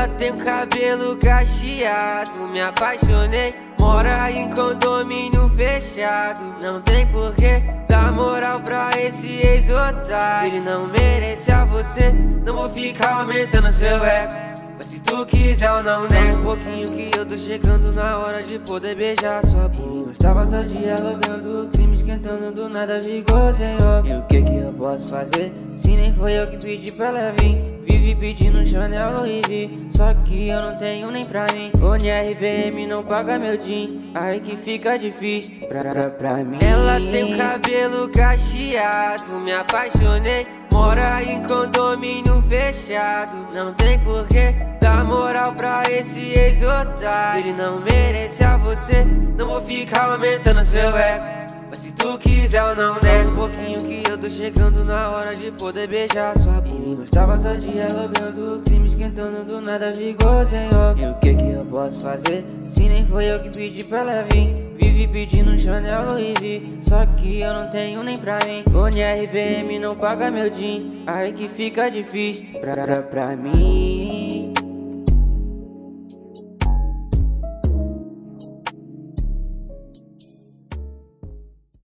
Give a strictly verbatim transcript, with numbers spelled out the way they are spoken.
Ela tem o cabelo cacheado, me apaixonei. Mora em condomínio fechado, não tem porquê dar moral pra esse ex-otário. Ele não merece a você, não vou ficar aumentando seu ego. Mas se tu quiser eu não nego. Um pouquinho que eu tô chegando na hora de poder beijar sua boca. Nós tava só dialogando, crime esquentando, do nada ficou sem roupa. E o que que eu posso fazer, se nem foi eu que pedi pra ela vir? Vive pedindo Chanel Louis V, só que eu não tenho nem pra mim. O N R V M não paga meu din, aí que fica difícil pra, pra, pra mim. Ela tem o cabelo cacheado, me apaixonei. Mora em condomínio fechado, não tem porquê dar moral pra esse ex-otário. Ele não merece a você, não vou ficar aumentando seu ego. Mas se tu quiser eu não nego. Um pouquinho que eu tô chegando na hora de poder beijar sua bunda. Nós tava só dialogando, crime esquentando, do nada ficou sem roupa. E o que que eu posso fazer, se nem foi eu que pedi pra ela vir? Vive pedindo Chanel Louis V, só que eu não tenho nem pra mim. O N R V M não paga meu din, aí que fica difícil pra, pra, pra mim.